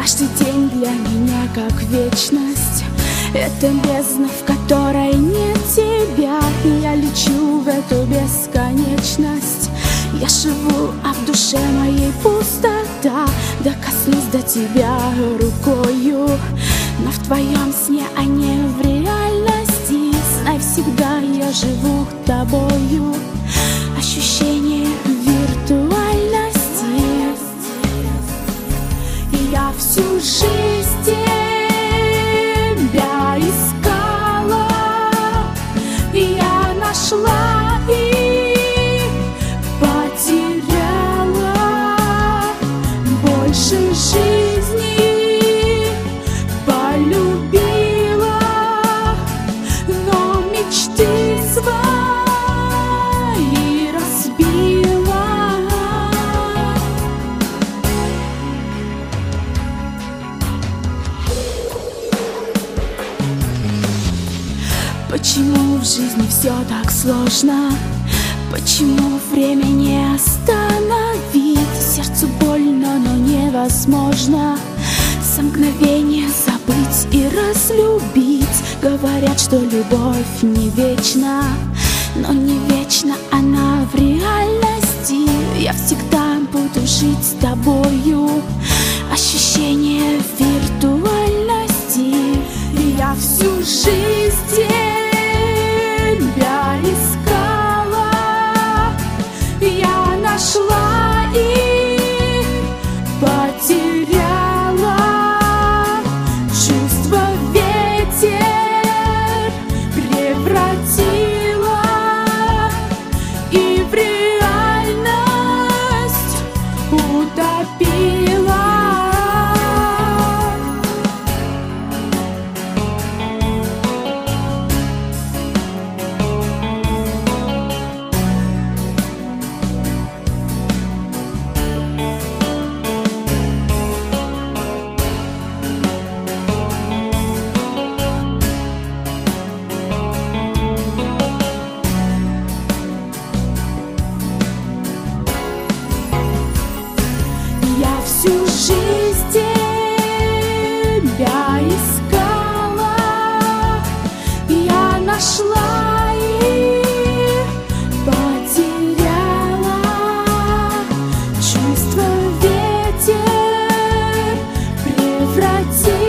Каждый день для меня как вечность. Это бездна, в которой нет тебя, и я лечу в эту бесконечность. Я живу, а в душе моей пустота. Докоснусь до тебя рукою, но в твоем сне, а не в реальности. Знай, всегда я живу тобою. Ощущение виртуальности. И я всю жизнь тебя искала, и я нашла и потеряла. Больше жизни полюбила, но мечты свои разбила. Почему в жизни все так сложно? Почему время не остановить? Сердцу больно, но невозможно за мгновение забыть и разлюбить. Говорят, что любовь не вечна, но не вечна она в реальности. Я всегда буду жить с тобою. Ощущение виртуальности. И я всю жизнь тебя искала, я нашла и потеряла. Чувство ветер превратила и в реальность утопила. Всю жизнь тебя искала, я нашла и потеряла. Чувство ветер превратил